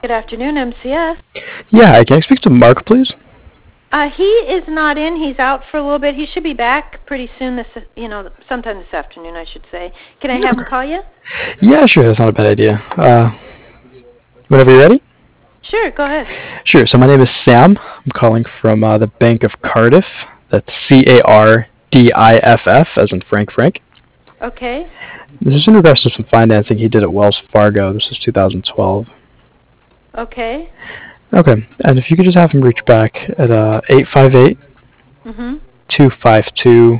Good afternoon, MCS. Yeah, hi, can I speak to Mark, please? He is not in. He's out for a little bit. He should be back pretty soon. Sometime this afternoon, I should say. Can I have him call you? Yeah, sure, that's not a bad idea. Whenever you're ready? Sure, go ahead. Sure, so my name is Sam. I'm calling from the Bank of Cardiff. That's Cardiff, as in Frank. Okay. This is in regards to some financing he did at Wells Fargo. This is 2012. Okay. Okay, and if you could just have him reach back at 858 Mm-hmm. 252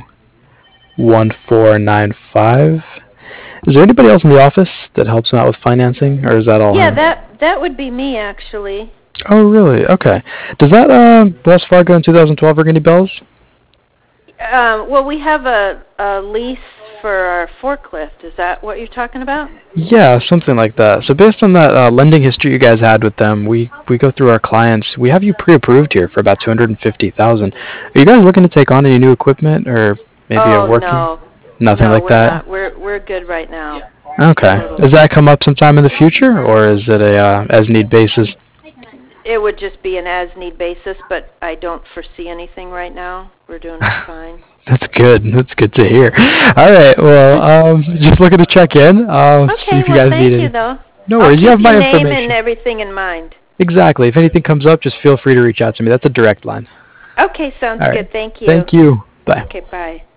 1495. Is there anybody else in the office that helps him out with financing, or is that all Yeah, him? that would be me, actually. Oh, really? Okay. Does that Wells Fargo in 2012 ring any bells? Well, we have a lease for our forklift. Is that what you're talking about? Yeah, something like that. So based on that lending history you guys had with them, we go through our clients. We have you pre-approved here for about $250,000. Are you guys looking to take on any new equipment, or maybe a working? No. Nothing No, like we're that. not. We're good right now. Okay. Does that come up sometime in the future, or is it a as-need basis? It would just be an as-need basis, but I don't foresee anything right now. We're doing fine. That's good. That's good to hear. All right. Well, just looking to check in. See if you guys need thank any. you, though. No worries. You have my I'll keep your name information. and everything in mind. Exactly. If anything comes up, just feel free to reach out to me. That's a direct line. Okay, sounds All right. good. Thank you. Thank you. Bye. Okay, bye.